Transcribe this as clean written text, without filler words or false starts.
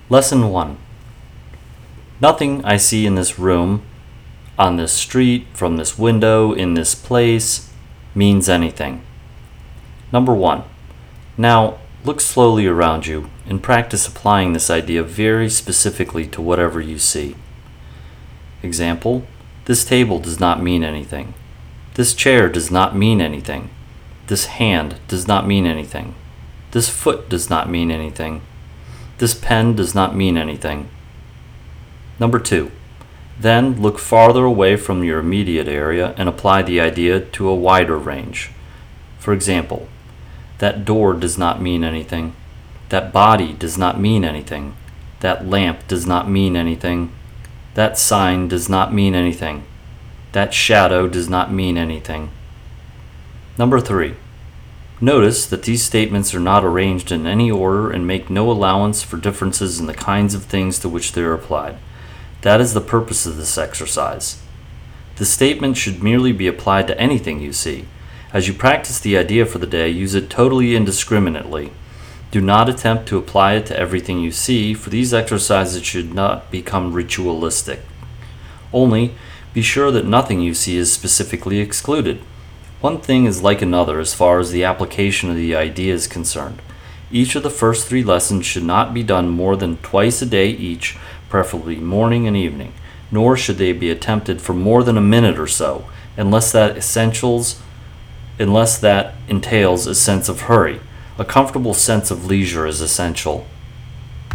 Lesson 1. Nothing I see in this room, on this street, from this window, in this place, means anything. Number 1. Now, look slowly around you and practice applying this idea very specifically to whatever you see. Example, this table does not mean anything. This chair does not mean anything. This hand does not mean anything. This foot does not mean anything. This pen does not mean anything. Number 2. Then look farther away from your immediate area and apply the idea to a wider range. For example, that door does not mean anything. That body does not mean anything. That lamp does not mean anything. That sign does not mean anything. That shadow does not mean anything. Number 3. Notice that these statements are not arranged in any order and make no allowance for differences in the kinds of things to which they are applied. That is the purpose of this exercise. The statement should merely be applied to anything you see. As you practice the idea for the day, use it totally indiscriminately. Do not attempt to apply it to everything you see, for these exercises should not become ritualistic. Only, be sure that nothing you see is specifically excluded. One thing is like another as far as the application of the idea is concerned. Each of the first 3 lessons should not be done more than twice a day each, preferably morning and evening, nor should they be attempted for more than a minute or so, unless that entails a sense of hurry. A comfortable sense of leisure is essential.